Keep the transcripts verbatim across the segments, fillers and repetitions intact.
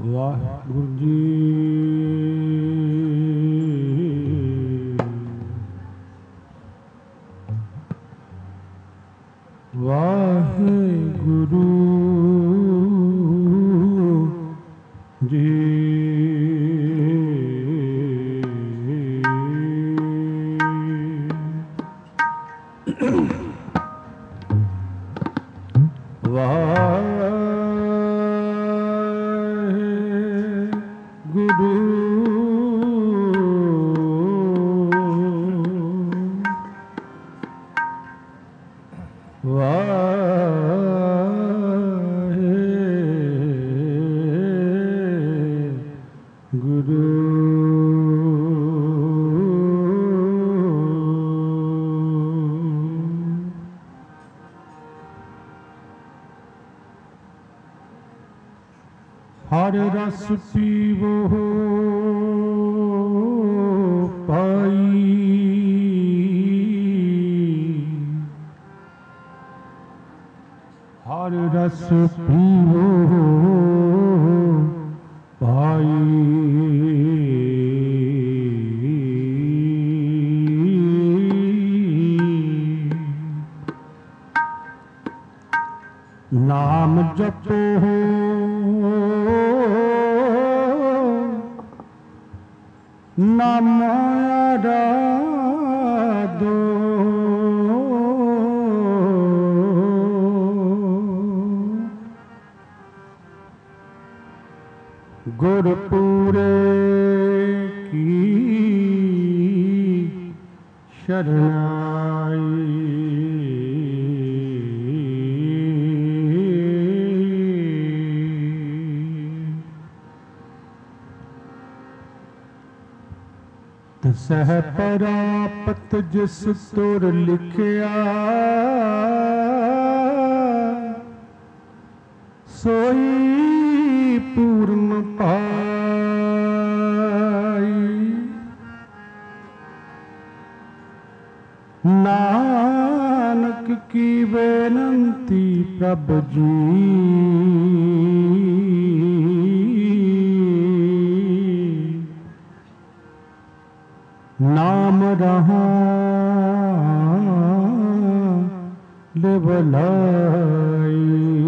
वाहिगुरु जी वाहिगुरु जी हर रस पीवो पाई, हर रस पीवो पाई। नाम जपो नाम आराधो, गुरपुरे की शरणाई। सह परापत जिस तुर लिखिया, सोई पूर्ण पाई। नानक की बेनंती प्रभु जी, नाम रहा लिवलाई।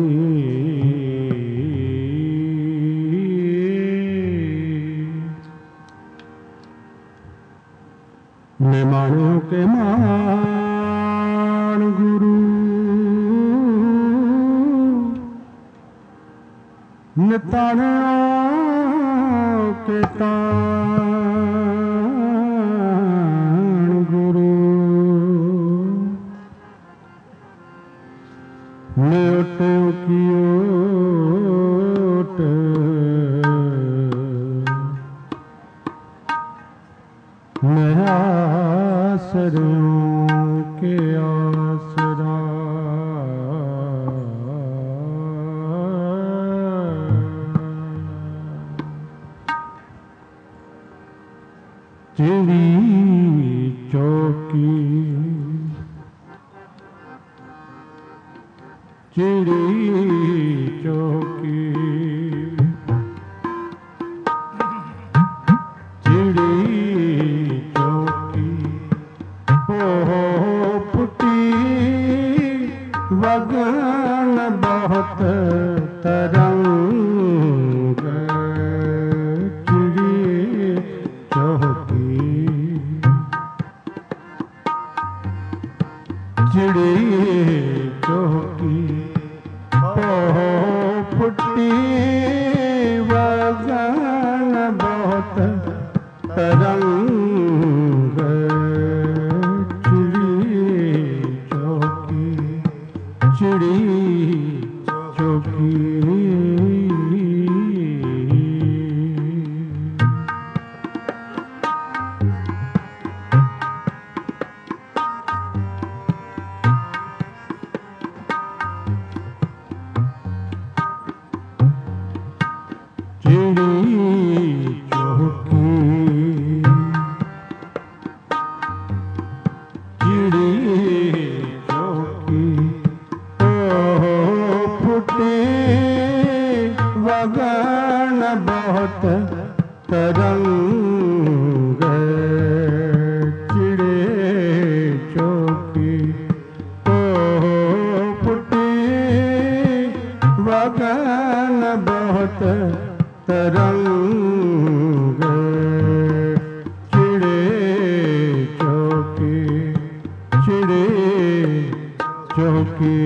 निमाणों के मान गुरु, निताणों के तान गुरु। न्योटों की ओट, मैं आसरों के आसरा। चिड़ी चौकी चिड़ी चौकी चिड़ी चौकी हो फुटी वगन बहुत तरंग। चिड़ी चौकी चिड़ी चौकी हो फुटी वगन बहुत तरंग। चिड़ी चौकी चिड़ी चौकी Gaga बगन बहुत तरंग चिड़े चौकी तो फुटी बगन बहुत तरंग चिड़े चौकी चिड़े चौकी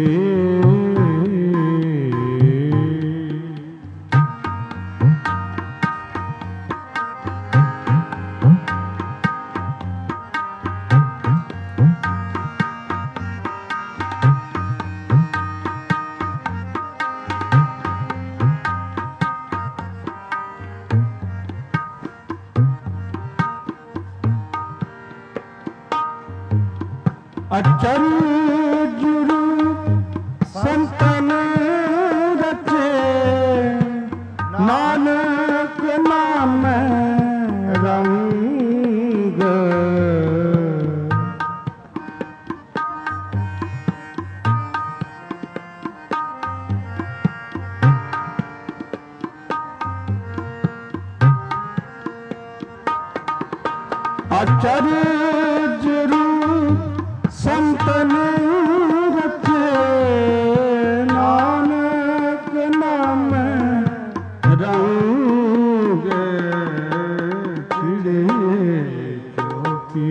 अचरजुरु संतन रचे नानक नाम रंग अचरजुरु संतन रचे नानक नाम रंग चिड़े चौकी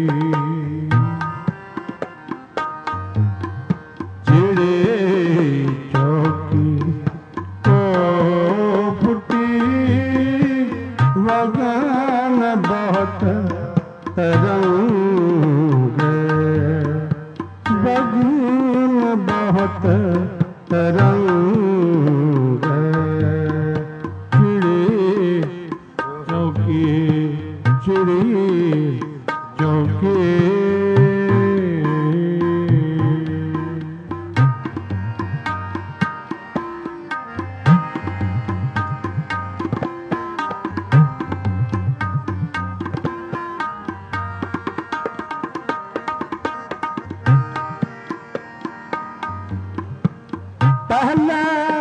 चिड़े चौकी को फुटी बगन बहुत तरंग बगन बहुत तरंग चिड़े चौकी चिड़े चौकी पहला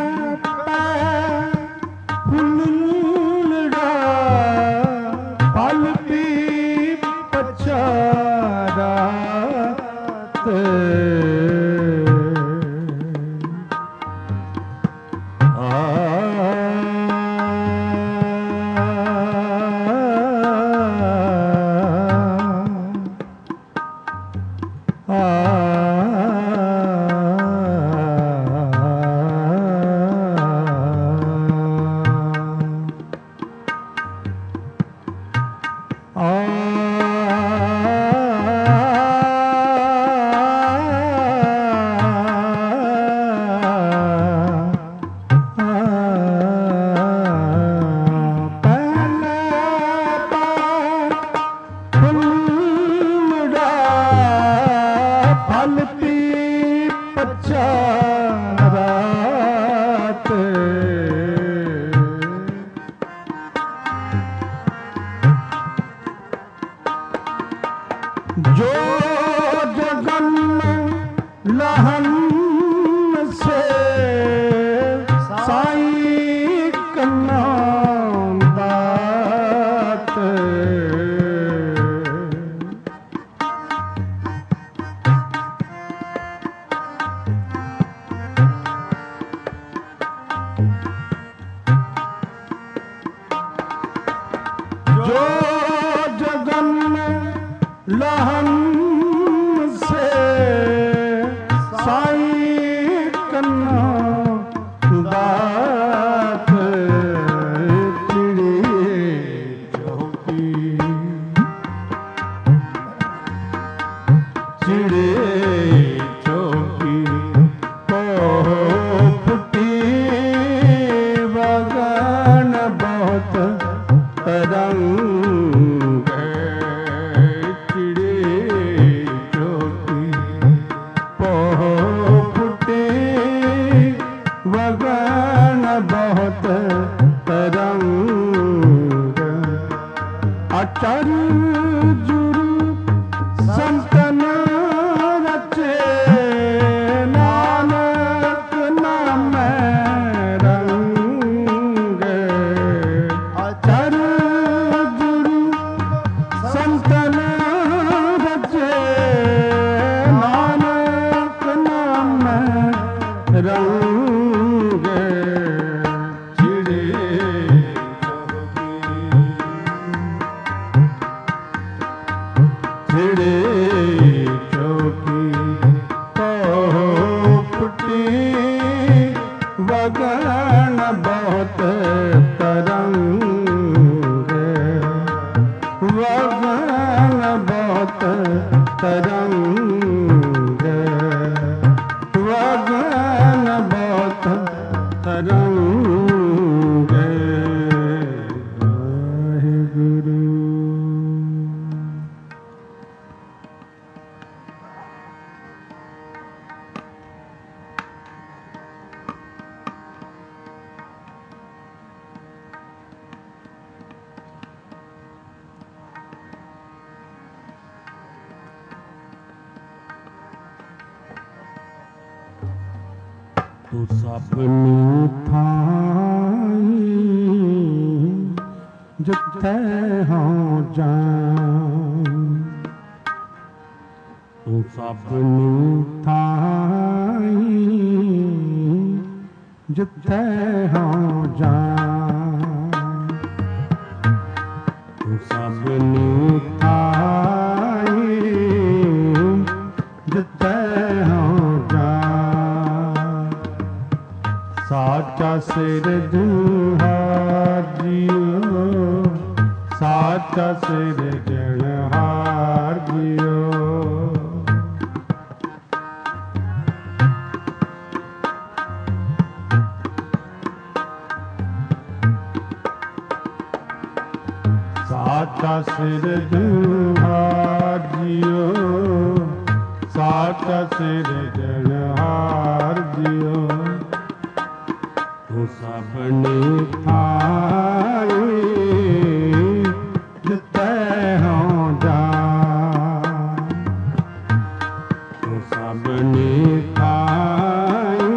फुलड़ा फल भी पचारात आ फल पी पचारात जो जगन लहन से साईं कन्ना बात जो जगन लहन से साईं कन्ना बात चिड़े चौकी चिड़े चौकी को फुटी बगन बहुत तरंग चिड़े चौकी को फुटी बगन बहुत तरंग अचरजुरु संतन रचे नानक नाम रंग तरंग वगन बहुत तरंग वाहिगुरु। तू सबनी थाई जिथे हों जान, तू सबनी थाई जिथे हों जान, तू सबनी थाई जिथे हों जान। साचा सिरजनहार जियो, साचा सिरजनहार जियो। साचा सिरजनहार जियो, साचा सिरजनहार जियो। तू सबनी थाई जिथे हों जान, तू सबनी थाई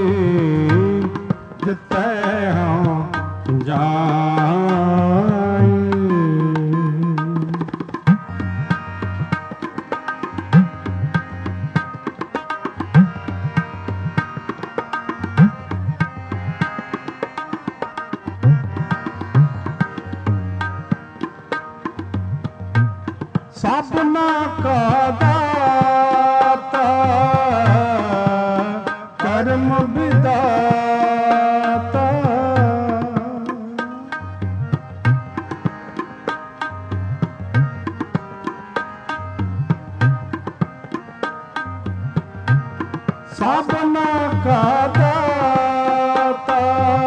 जिथे हों जान। सबना का दाता कर्म विदाता, सबना का दाता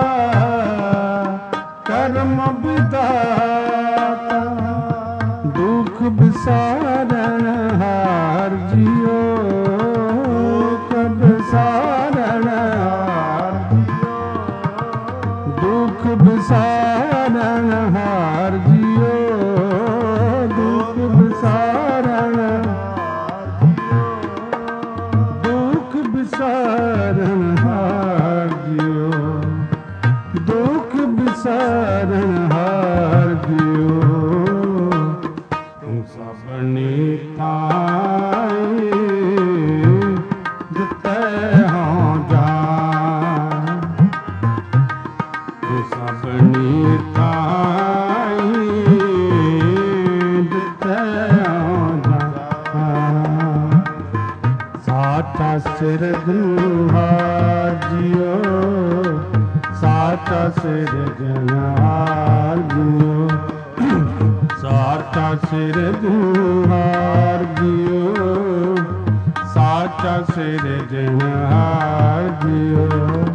कर्म विदाता। दुख बिसारण हार जियो, दुख बिसारण हार जियो, दुख बिसारण हार जियो, दुख बिसारण दुख बिसारण हार जियो, दुख बिसारण हार जियो। सबनी थाई जिथे हों जान, तू सबनी थाई जिथे हों जान। साचा सिरजनहार जियो, साचा सिरजनहार जियो। साचा सिरजनहार जियो, साचा सिरजनहार जियो।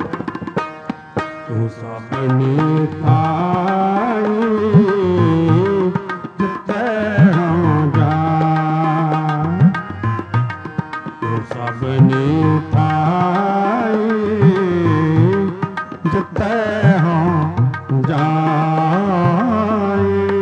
तू सबनी थाई जिथे हों जान, तू सबनी थाई जिथे हों जान।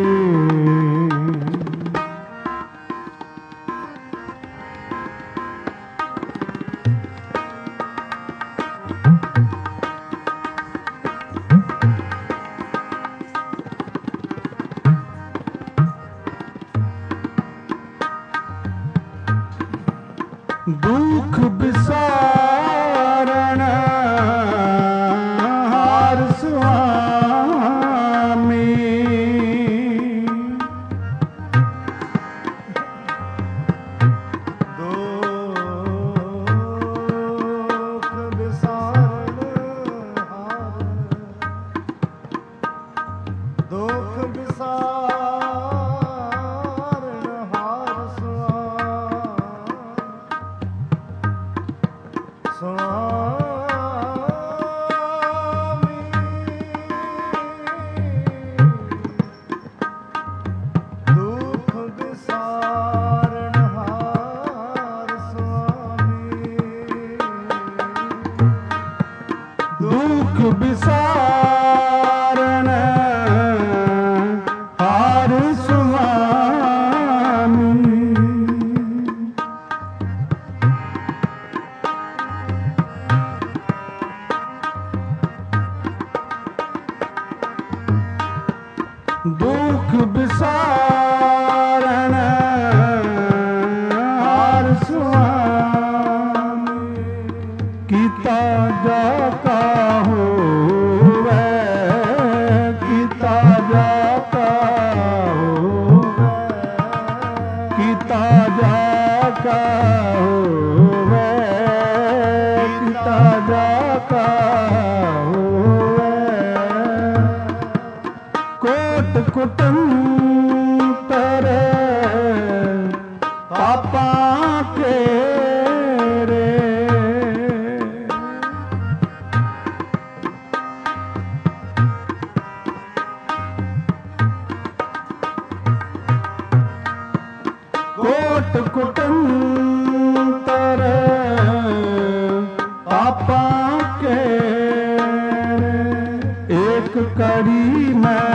दुख बिसारण हार स्वामी, दुख बिसारण हार, दुख बिसारण हार स्वामी। दुख विसारण हार स्वामी कीता जा का होवे कीता जा का होवे कीता जा का होवे कीता जा का कुटंतर पापा के रे कोट कुटंतर पापा के एक कड़ी मैं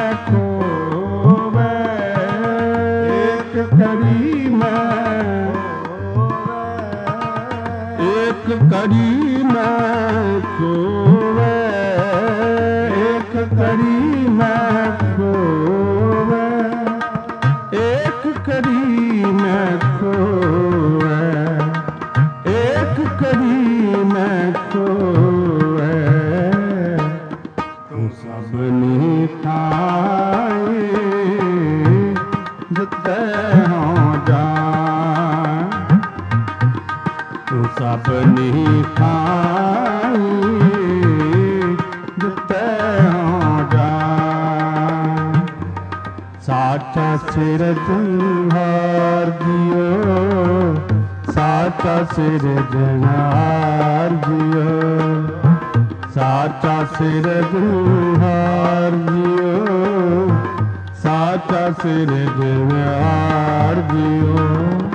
कड़ी मैं खोवे एक कड़ी मैं खोवे एक कड़ी मैं खोवे एक कड़ी मैं खोवे तू सबनी थाए जिते हो जा तू सबनी खाई जिते हो जा साचा सिरजनहार जियो साचा सिरजनहार जियो साचा सिरजनहार जियो साचा सिरजनहार जियो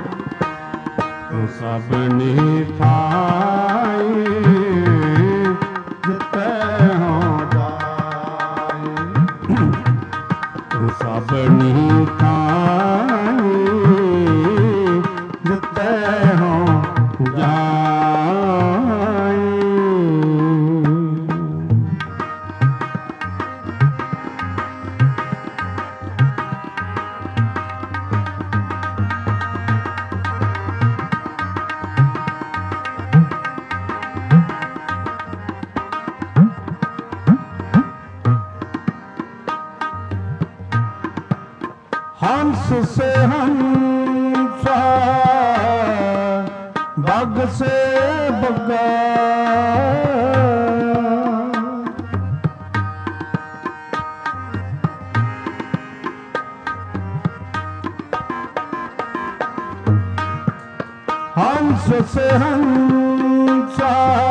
सबनी थाई जिते हो जाए तू सबनी थाई जिते हो जाए हंस से हंसा बग से बगा हंस से हंसा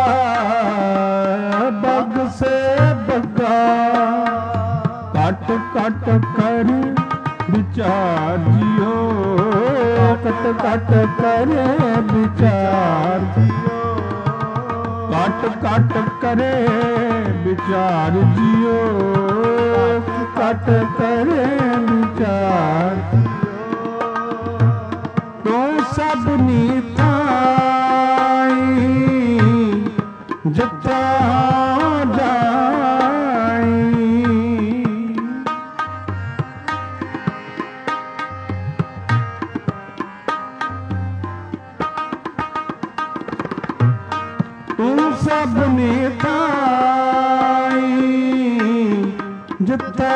बग से बगा कट कट कर विचार जियो कट कट करे विचार जियो कट कट करे विचार जियो कट करे विचार तो सबनी थाई जिता सबनी थाई जिते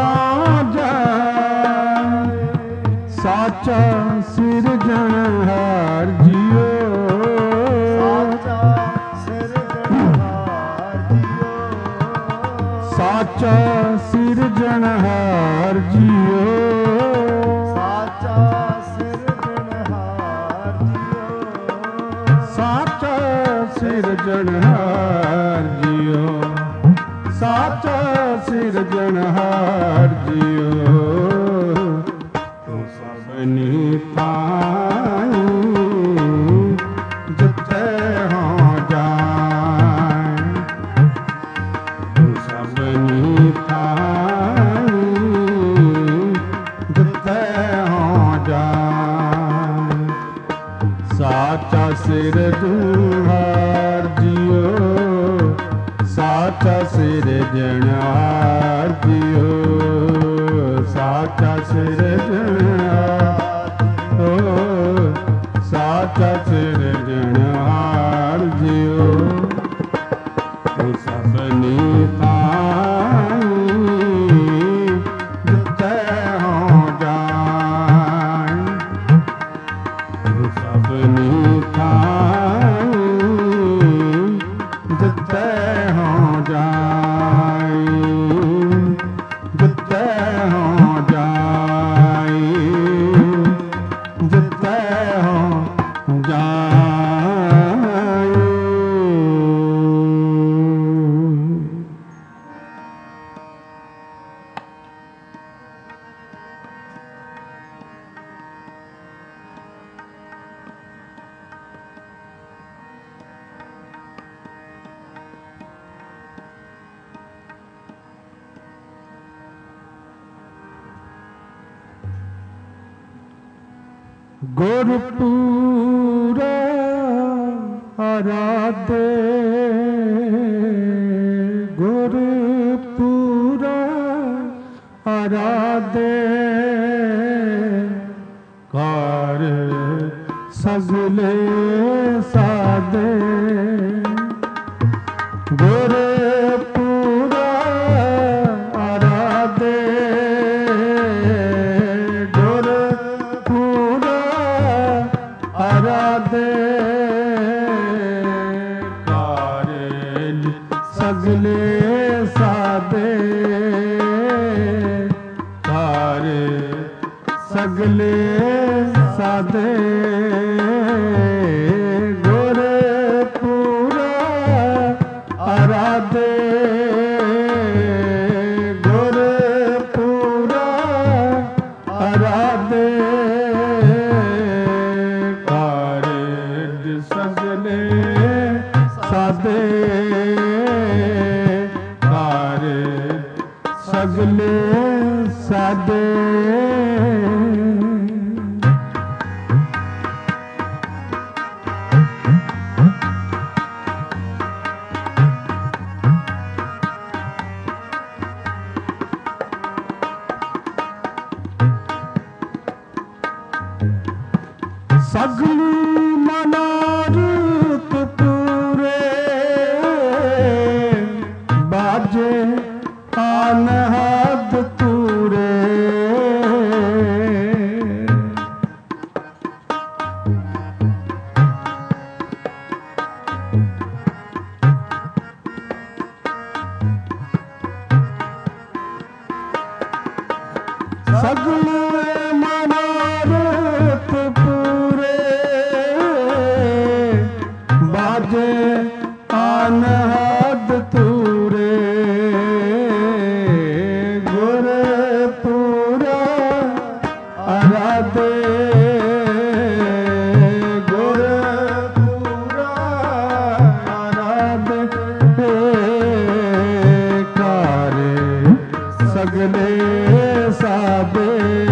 जाए साचा सिरजनहार जियो साचा सिरजनहार जियो साचा सिरजनहार जियो साचा सिरजनहार जियो साचा सिरजनहार जियो तू सबनी थाई जिते हो जाए तू सबनी थाई जिते हो जाए साचा सिरजनहार जियो साचा सिरजनहार जियो सा हो जाई, जितै हो जाई। गुरपुरा आराधे, गुरपुरा आराधे, कार सगले साधे। गुरपुरा आराधे, गुरपुरा आराधे, कारज सगले साधे, कारज सगले साधे। गुरपुरा आराधे, गुरपुरा आराधे, कारज सगले साधे, कारज सगले साधे। सगली मनोरथ पूरे, बाजे अनहद तूरे। सगले मनोरथ पूरे, बाजे अनहद तूरे। गुरपुरा आराधे, गुरपुरा आराधे, कारे सगले साधे,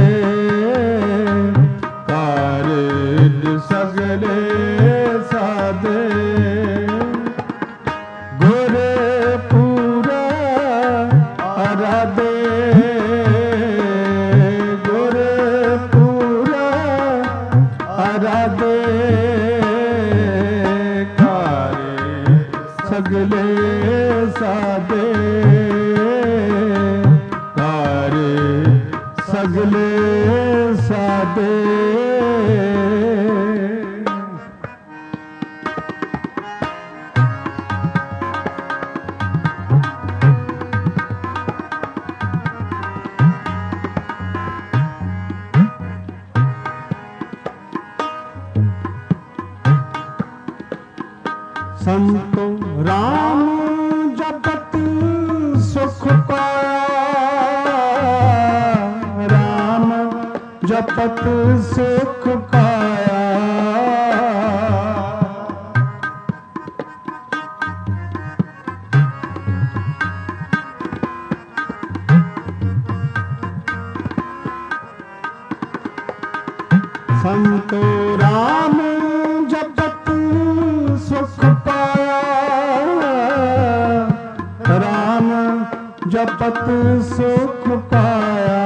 कारज सगले साधे। गुरपुरा आराधे, गुरपुरा आराधे, कारज सगले साधे, कारज सगले साधे। संतो राम जपत सुख पाया, राम जपत सुख पाया। संतो राम जपत सुख पाया, राम जपत सुख पाया।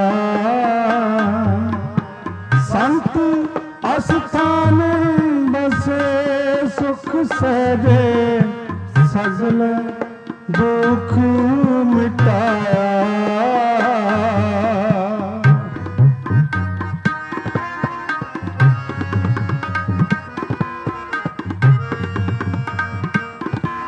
संत अस्थान बसे सुख सहजे, सगल दुख मिटाया।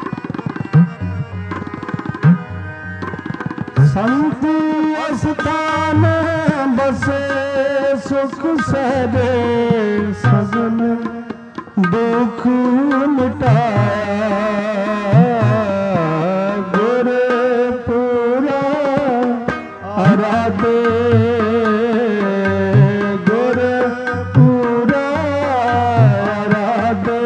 संत अस्थान ਅਸਥਾਨ ਬਸੇ ਸੁਖ ਸਹਿਜੇ ਸਗਲ ਦੁਖ ਮਿਟਾਇਆ ਗੁਰ ਪੂਰਾ ਅਰਾਧੇ ਗੁਰ ਪੂਰਾ ਅਰਾਧੇ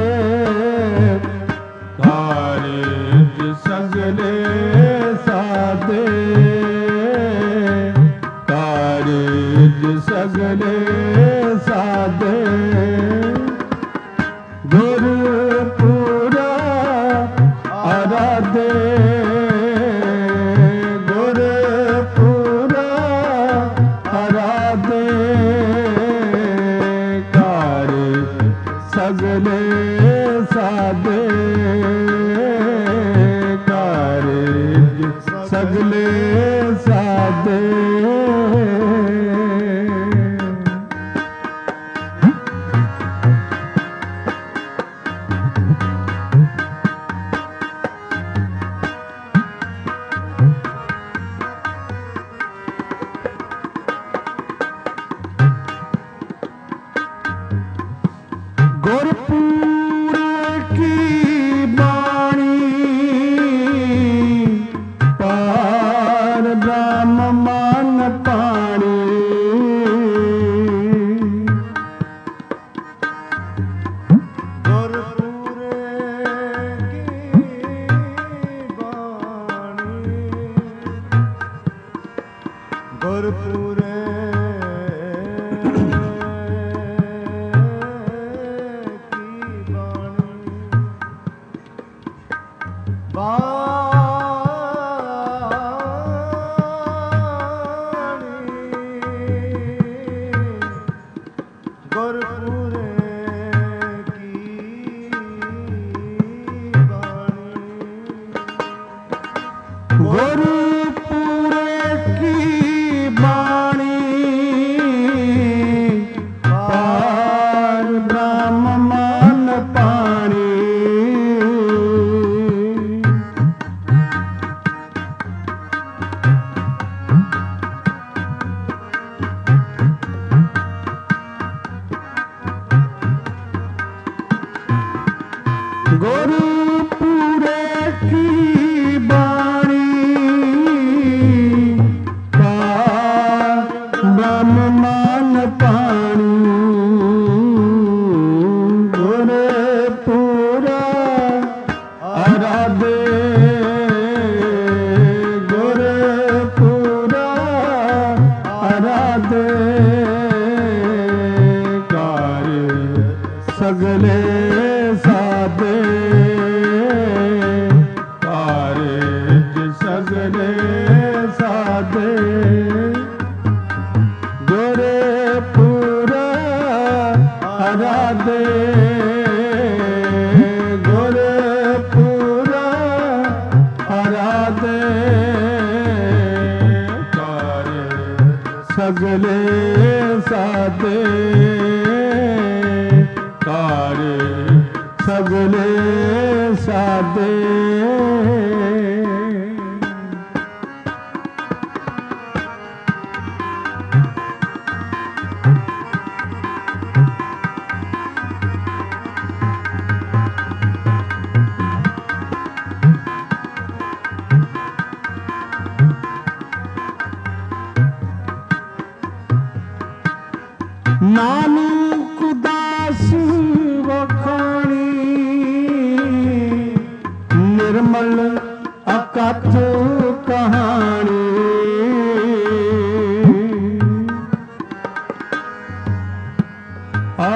ਕਾਰਜ ਸਗਲੇ ਸਾਧੇ ਕਾਰਜ ਸਗਲੇ ਸਾਧੇ ਗੁਰ ਪੂਰਾ ਅਰਾਧੇ ਗੁਰ ਪੂਰਾ ਅਰਾਧੇ ਕਾਰਜ ਸਗਲੇ ਸਾਧੇ ਕਾਰਜ ਸਗਲੇ ਸਾਧੇ ਗੁਰਪੂਰ ਕੀ ਬਾਣੀ ਪਾਰ ਬ੍ਰਹਮ ਮਨ ਪਾਣੀ ਗੁਰਪੂਰ ਕੀ ਬਾਣੀ ਗੁਰਪੂਰ ਗੁਰਪੂਰ ਕੀ ਬਾਣੀ ਪਾਰ ਬ੍ਰਹਮ ਮਨ ਪਾਣੀ ਗੁਰਪੂਰ ਕੀ ਬਾਣੀ ਪਾਰ ਬ੍ਰਹਮ ਮਨ ਪਾਣੀ ਗੁਰਪੂਰਾ ਅਰਾਧੇ ਗੁਰਪੂਰਾ ਅਰਾਧੇ ਕਾਰਜ ਸਗਲੇ ਸਾਧੇ ਕਾਰਜ ਸਗਲੇ ਸਾਧੇ ਗੁਰਪੂਰਾ ਅਰਾਧੇ ਗੁਰਪੂਰਾ ਅਰਾਧੇ ਕਾਰਜ ਸਗਲੇ ਸਾਧੇ ਕਾਰਜ ਸਗਲੇ ਸਾਧੇ ਨਾਨਕ ਦਾਸ ਵਖਾਣੀ ਨਿਰਮਲ ਅਕਥ ਕਹਾਣੀ ਆ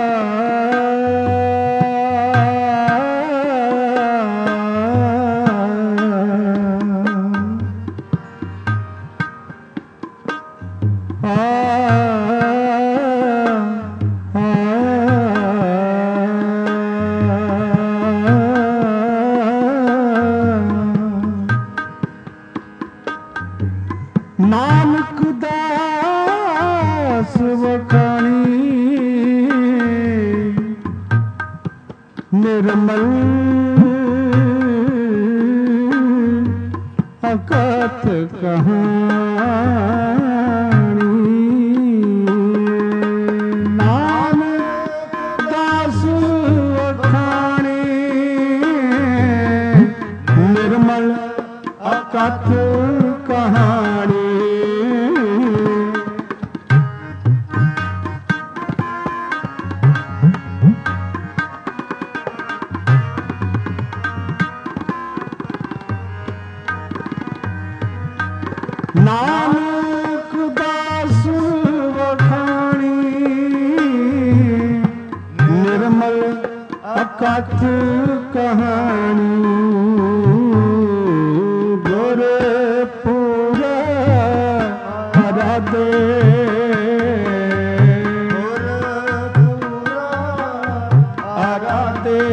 ਨਾਨਕ ਦਾਸ ਵਖਾਣੀ ਨਿਰਮਲ ਅਕਥ ਕਹਾਣੀ ਅਕਥ ਕਹਾਣੀ ਗੁਰਪੁਰ ਅਰਾਧੇ ਗੁਰਪੁਰ ਅਰਾਧੇ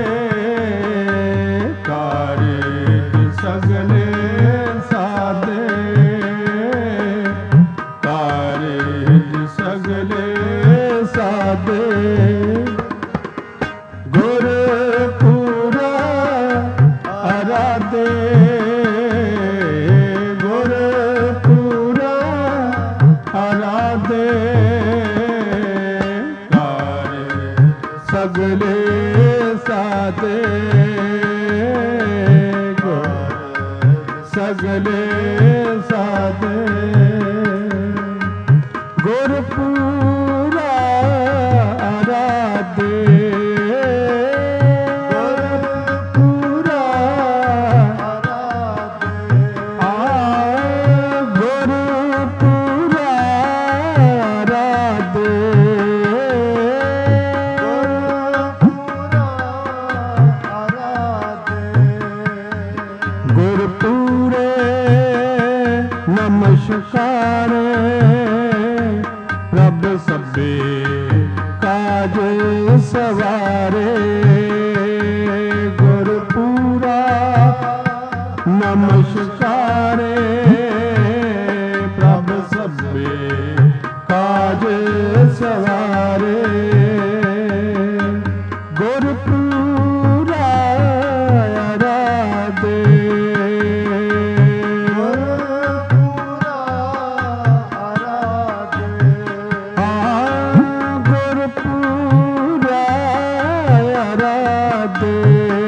ਕਾਰਜ ਸਗਲੇ ਸਾਧੇ ਕਾਰਜ ਸਗਲੇ ਸਾਧੇ ਗੁਰਪੁਰਾ ਅਰਾਧੇ ਗੁਰਪੁਰਾ ਅਰਾਧੇ ਕਾਰਜ ਸਗਲੇ ਸਾਧੇ ਸਗਲੇ ਸਾਧੇ ਗੁਰਪੁਰਾ ਅਰਾਧੇ ਗੁਰਪੁਰਾ ਅਰਾਧੇ ਆ ਗੁਰਪੁਰਾ ਅਰਾਧੇ ਗੁਰਪੁਰਾ ਅਰਾਧੇ ਗੁਰਪੂਰੇ ਨਮਸਕਾਰੇ ਪ੍ਰਭ ਸਭੇ ਕਾਜ ਸਵਾਰੇ ਗੁਰਪੂਰਾ ਨਮਸਕਾਰੇ ਪ੍ਰਭ ਸਭੇ ਕਾਜ ਸਵਾਰੇ ਗੁਰਪੂਰਾ ਅਰਾਧੇ ਗੁਰਪੂਰਾ ਅਰਾਧੇ ਆ ਗੁਰਪੂਰਾ ਅਰਾਧੇ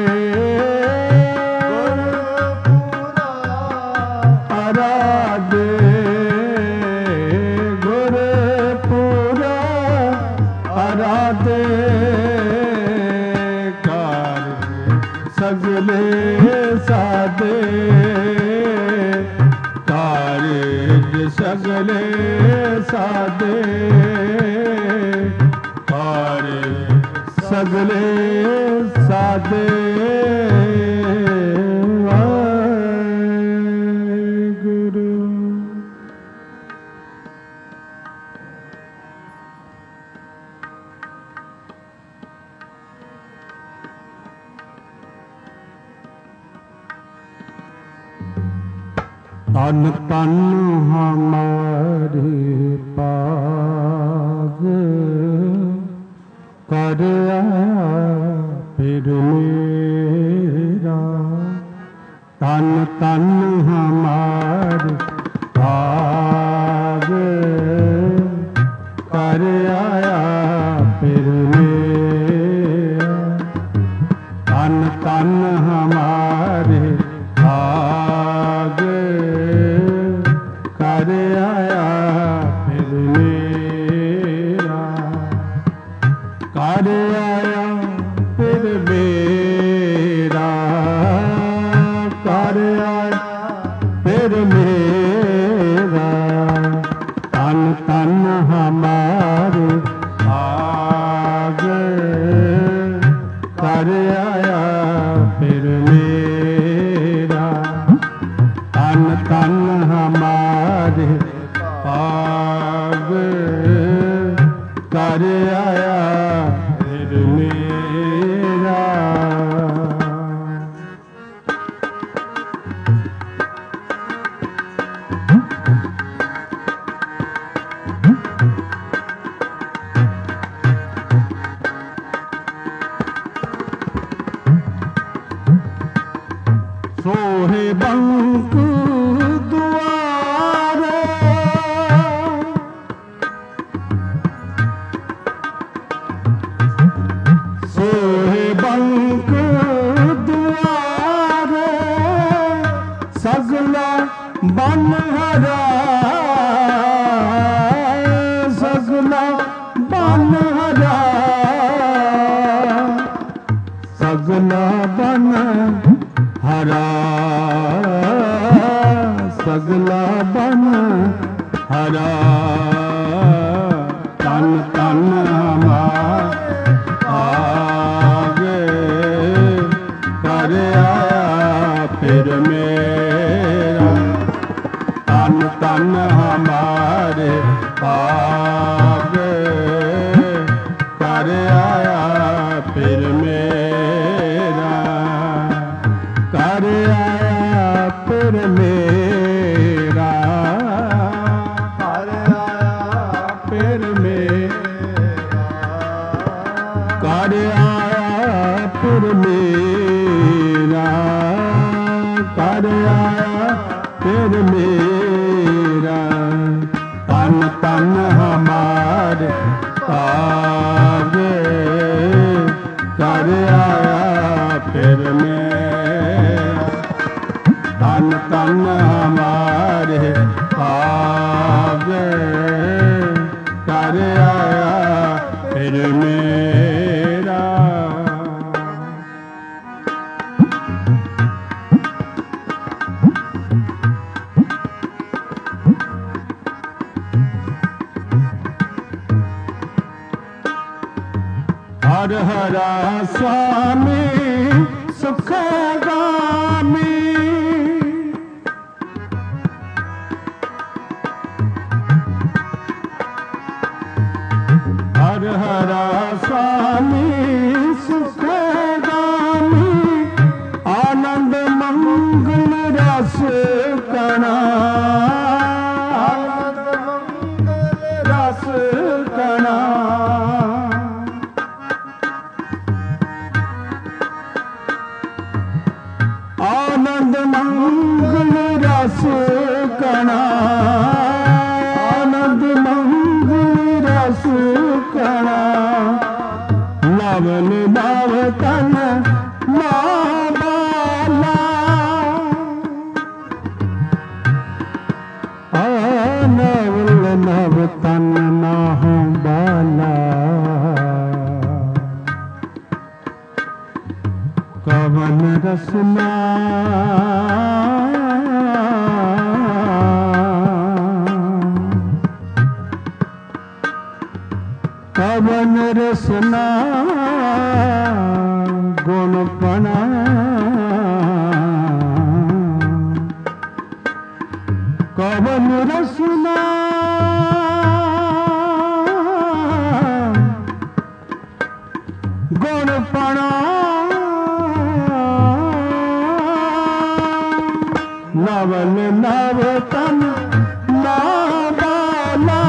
ਗੁਰਪੂਰਾ ਅਰਾਧੇ ਗੁਰਪੂਰਾ ਅਰਾਧੇ ਕਾਰਜ ਸਗਲੇ ਸਾਧੇ ਕਾਰਜ ਸਗਲੇ ਸਾਧੇ ਕਾਰਜ ਸਗਲੇ ਸਾਧੇ ਵਾਹਿਗੁਰੂ। ਤਨ ਤਨ ਹਮਾਰੇ ਪਾਗ ਕਰ ਆਇਆ ਫਿਰ ਮੇਰਾ ਤਨ ਤਨ ਹਮਾਰੇ ਪਾਗ ਕਰ ਆਇਆ ਫਿਰ ਮੇਰਾ ਤਨ ਤਨ ਹਮਾਰੇ ਭਾਗ ਕਰ ਆਇਆ ਫਿਰ ਮੇਰਾ ਕਰ ਆਇਆ ਫਿਰ ਮੇਰਾ ਕਰ ਆਇਆ ਫਿਰ ਮੇਰਾ ਤਨ ਤਨ ਹਮਾਰੇ ਭਾਗ ਕਰ ਆਇਆ ਫਿਰ ਮੇਰਾ ਤਨ ਤਨ ਹਮਾਰੇ ਭਾਗ ਕਰ ਆਇਆ ਫਿਰ ਮੇਰਾ ਸੋਹੇ ਬੰਕ ਦੁਆਰੇ ਸੋਹੇ ਬੰਕ ਦੁਆਰੇ ਸਗਲਾ ਬਨ ਹਰਾ ਸਗਲਾ ਬਨ ਹਰਾ ਸਗਲਾ ਬਨ ਹਰਾ ਸਗਲਾ ਬਨ ਹਰਾ ਤਨ ਤਨ ਹਮਾਰੇ ਆਗੇ ਰਹੇ ਆਗੇ ਕਰ ਆਇਆ ਫਿਰ ਮੇਰਾ ਕਰ ਆਇਆ ਫਿਰ ਮੇਰਾ ਕਰ ਆਇਆ ਫਿਰ ਮੇਰਾ ਕਰ ਆਇਆ ਫਿਰ ਮੇਰਾ ਕਰ ਆਇਆ ਫਿਰ ਮੇਰਾ ਤਨ ਤਨ ਹਮਾਰੇ ਆਗੇ ਕਰ ਆਇਆ ਫਿਰ ਮੇਰਾ ਤਨ ਤਨ ਹਮਾਰੇ ਆਗੇ ਕਰ ਆਇਆ ਫਿਰ ਮੇਰਾ हर हरा स्वामी सुख गामी हर हरा स्वामी सुख गामी आनंद मंगल रस कणा ਆਨੰਦ ਮੰਗਲ रस कणा आनंद मंगल रस कणा आनंद मंगल रस कणा नवल नव तन बाला नवल नव तन नाहु बाला कवन रसना कवन रसना गुणपना कवन रसना गुणपना नवल नव तन ना बाला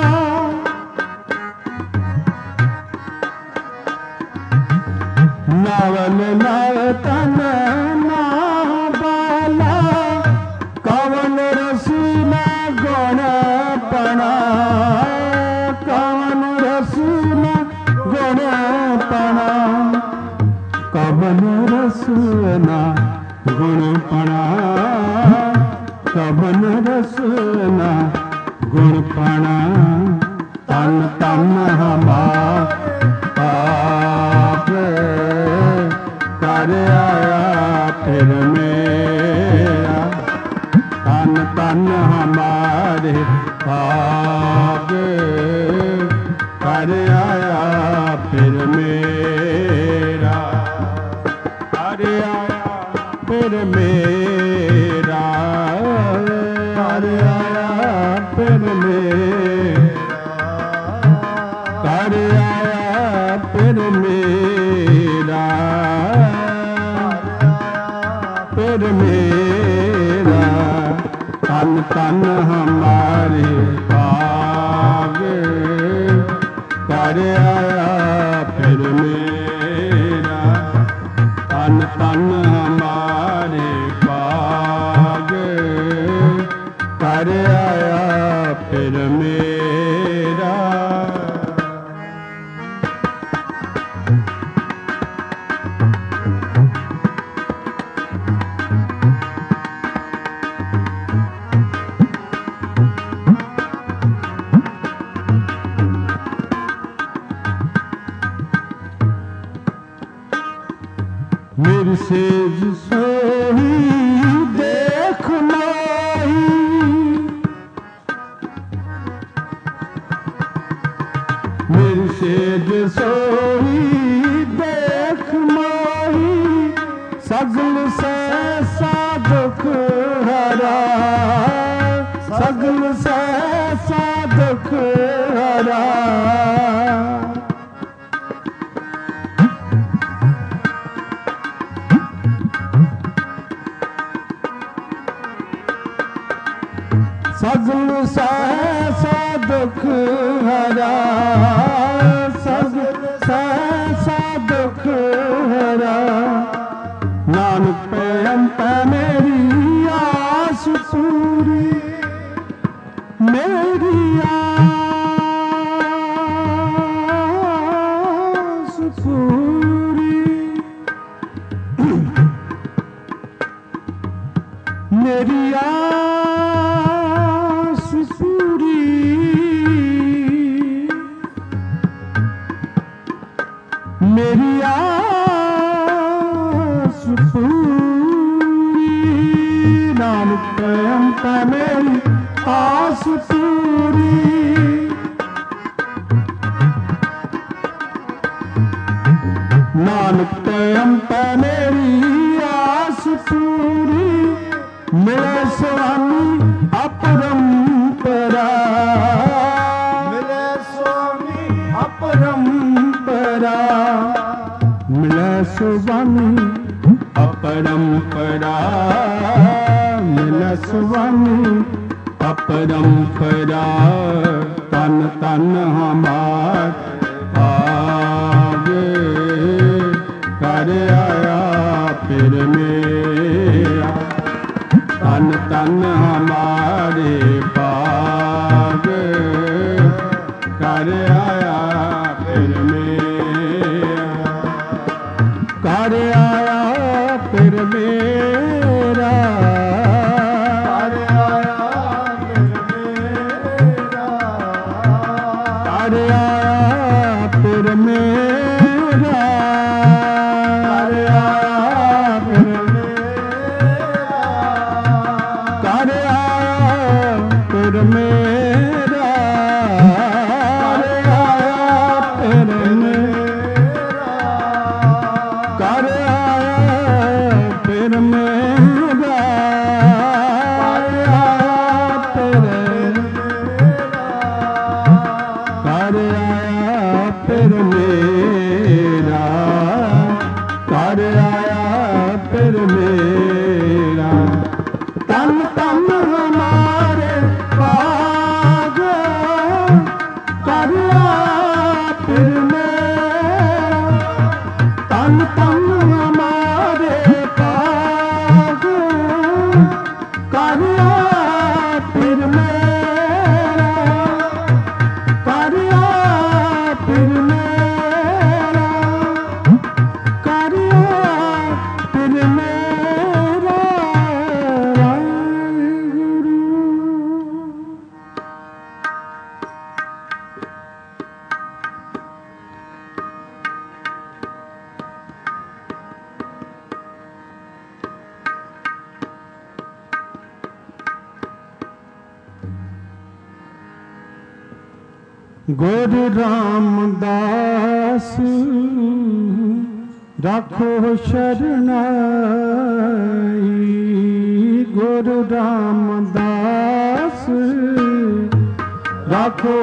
नवल नव तन ना बाला कवन रसीला गुणपना कवन रसीला गुणपना कवन रसना गुणपना कवन रसना गुणपना तन तन हमार आप कर आया फिर मेरा तन तन हमारे आप कर आया फिर मेरा कर आया फिर मेरा कर आया फिर मेरा कर आया फिर मेरा फिर मेरा तन तन हमारे पाग कर आया फिर मेरा तन तन हमारे पाग कर आया फिर मेरा मेरी सेज सोही देख मोही मेरी सेज सोही देख मोही सगल सहसा दुख हरा सगल सहसा दुख हरा। सगल सहसा दुख हरा, सगल सहसा दुख हरा। नानक पे अंत मेरी आस पूरी, मेरी आस पूरी, मेरी आस पूरी, मेरी आस पूरी। नानक पे अंत मेरी आस पूरी, नानक पे अंत मेरी आस पूरी। मिले स्वामी अपरंपरा, मिले स्वामी अपरंपरा, मिले स्वामी अपरंपरा, मिले स्वामी अपरंपरा। तन तन हमार आगे कर आया फिर मेरा। तन तन हमारे बाग कर आया फिर मेरा, कर आया फिर मेरा, कर आया फिर मेरा, कर आया फिर मेरा, कर आया फिर मेरा, कर आया फिर मेरा, कर आया फिर मेरा, कर आया फिर मेरा, कर आया फिर कर आया फिर मेरा, कर आया फिर मेरा। तन तन हमारे बाग कर आया फिर मेरा, तन तन हमारे बाग कर आया फिर मेरा, कर आया फिर मेरा, कर आया फिर मेरा। वाहिगुरु। गुरु रामदास राखो शरणाई, गुरु रामदास राखो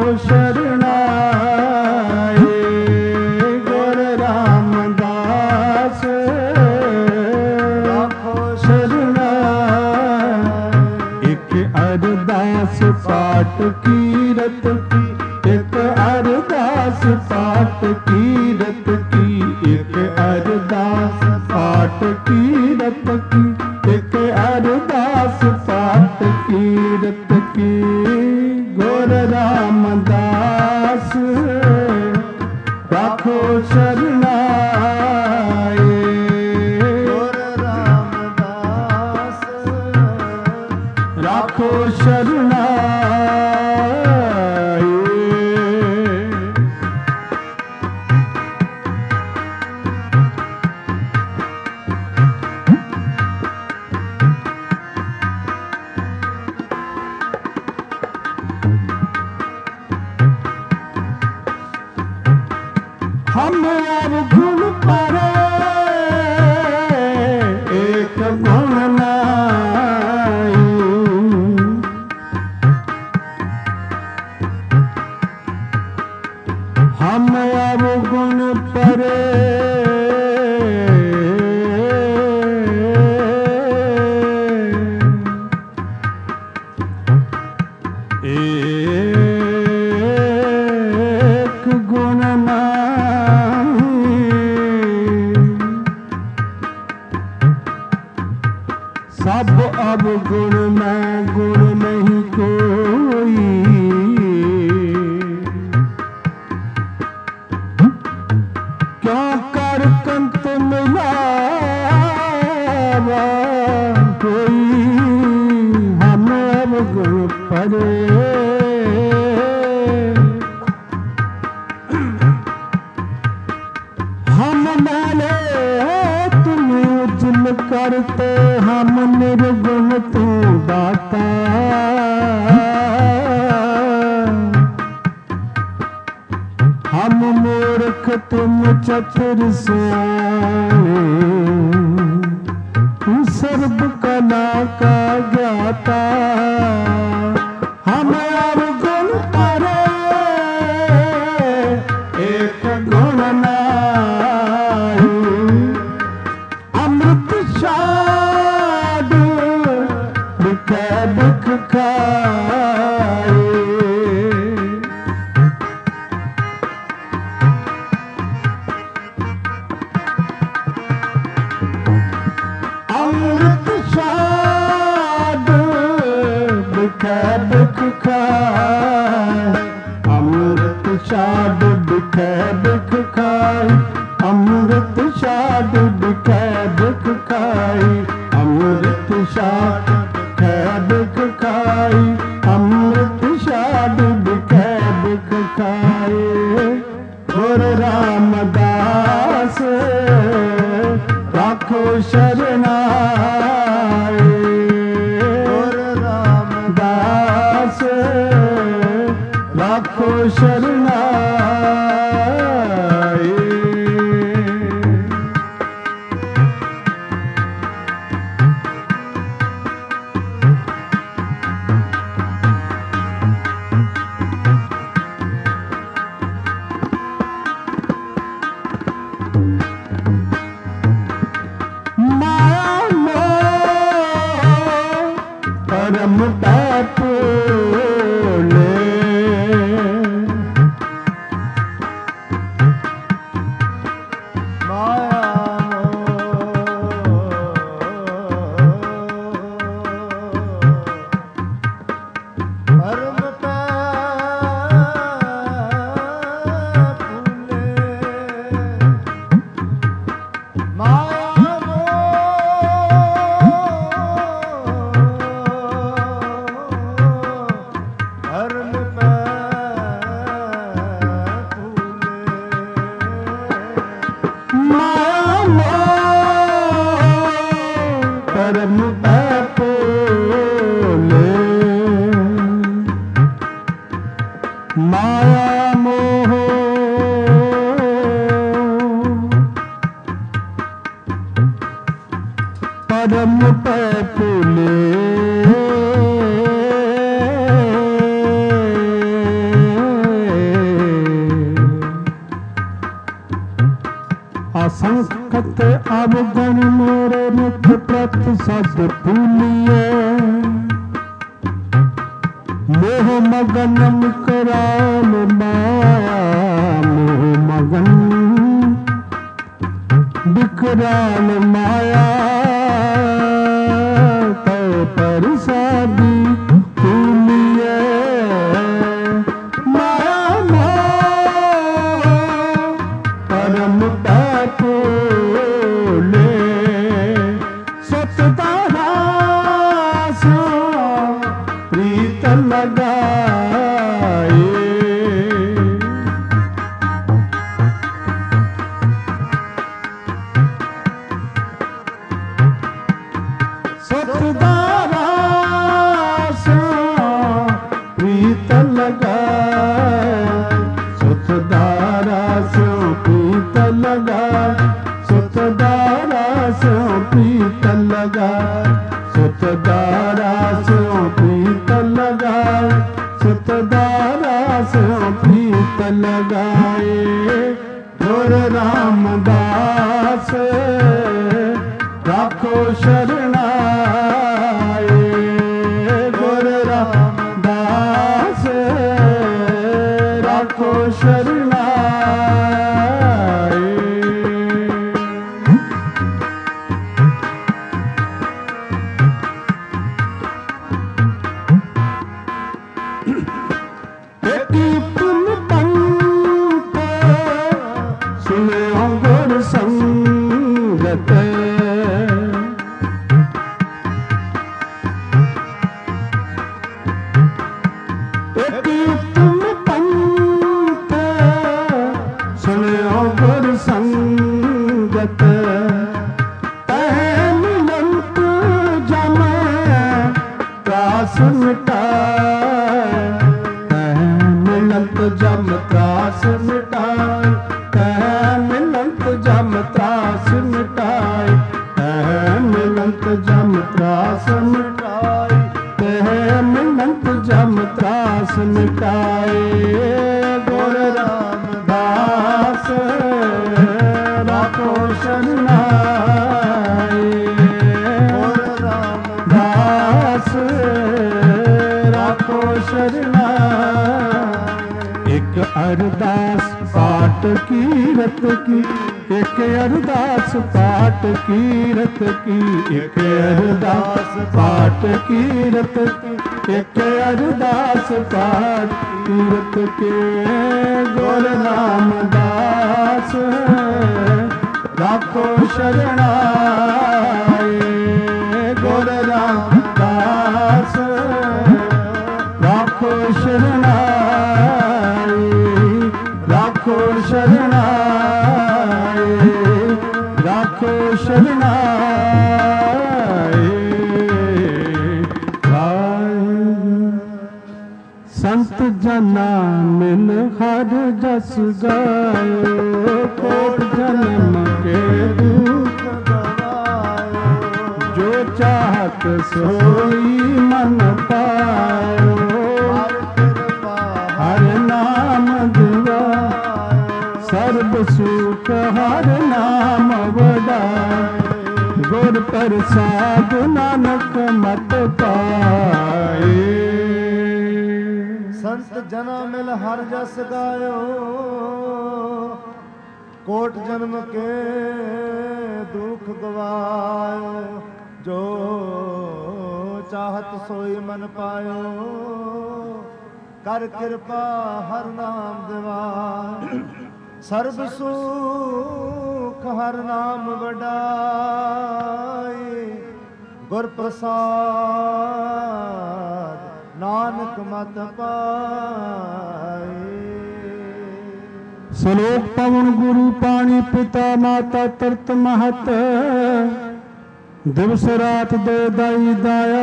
शरणाई, गुरु रामदास राखो शरणाई। एक अरदास पाठ कीरत की, एक अरदास पाठ कीरत की, एक अरदास पाठ कीरत की, एक अरदास पाठ कीरत की। गुरु रामदास राखो शरणाई, गुरु रामदास राखो शरणाई। हम अब गुण परे एक गुण नाई, हम अवगुण परे एक गुण नहीं, सब अवगुण में गुण नहीं कोई। क्यों कर कंत मिलावा कोई, हम अवगुण परे। हम नाले तुम उज्जल करते, हम निर्गुण तू दाता। हम मूर्ख तुम चतुर सियाने, सर्व कला का ज्ञाता। हम अवगुण परे एक गुण नाही, अमृत शाद बिकै बिख खाए। अमृत शाद बिकै बिख खाए, अमृत शाद बिकै बिख खाए, अमृत शाद बिकै बिख खाए, अमृत शाद बिकै बिख खाए, अमृत शाद बिकै बिख खाए। गुरु रामदास राखो शरणाए, गुरु रामदास राखो शरणाए। माया मोह परम बैपुले, माया परम फूले, माया परम परम बैपुले, माया मोह परम बैपुले। असंख्यत अवगुण मेरे मुख प्रति सद भूलिए, मोह मगन मुकराल माया, मोह मगन विकराल माया। तो परसादी भूलिए, माया मोह परम बैपुले, सतदारा सो प्रीत लगाए। सतदारा सो प्रीत लगाए, सतदारा सो प्रीत लगाए, सतदारा सो प्रीत लगाए, सतदारा सो प्रीत लगाए, सतदारा सो प्रीत प्रीत लगाए गुर रामदास राखो शरणाए गुर रामदास राखो शरणाए। एक पुन पंत सुने गुर संगत एक पुन पंत सुने गुर संगत तैन मिलंत जम त्रास मिटाए मिलंत जम त्रास मिटाए तह मिलंत जम त्रास मिटाए तह मिलंत जम त्रास मिटाए तह मिलंत जम त्रास मिटाए गुर रामदास राखो शरणाए गुर रामदास राखो शरणाए। एक अरदास पाठ कीरत की एक अरदास पाठ कीरत की एक अरदास पाठ कीरत की एक अरदास पाठ कीरत के गुर रामदास राखो शरणाए गुर रामदास राखो शरणाए राखो शरणाए राखो शरणाए। संत जना मिल हर जस गायो कोट जन्म के दुख गवायो जो चाहत सोई मन पायो हर नाम दिवा सर्व सुख हर नाम वडाए गुर प्रसाद नानक मत पाए। संत जना मिल हर जस गायो कोट जन्म के दुख गवायो जो चाहत सोई मन पायो कर कृपा हर नाम दिवाए सर्ब सुख हर नाम वडाई गुर प्रसाद नानक मत पाए। सलोक पवन गुरु पाणी पिता माता तरत महत दिवस रात दे दाई दाया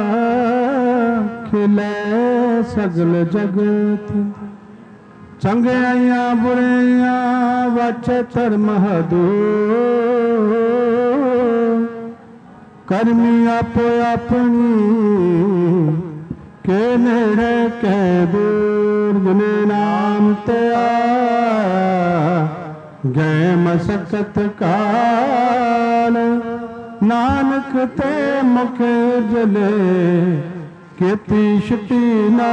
खिले सगल जगत चंगियां बुरियां वाचे धर्म हदू करमी आपो अपनी के नेड़े के दूर जिने नाम ते गए मसकत काल नानक ते मुख जले खेती छुटी ना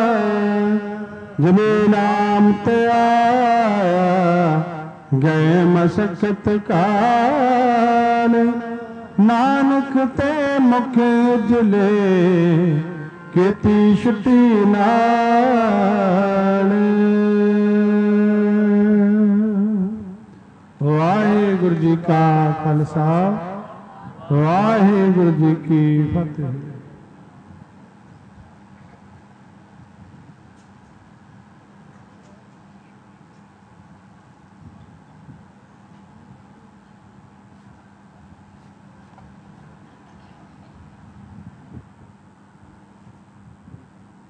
जिने नाम ते गए मसकत काल नानक ते मुख जले खेती छुटी नाल। वाहिगुरु जी का खालसा वाहिगुरु जी की फतेह।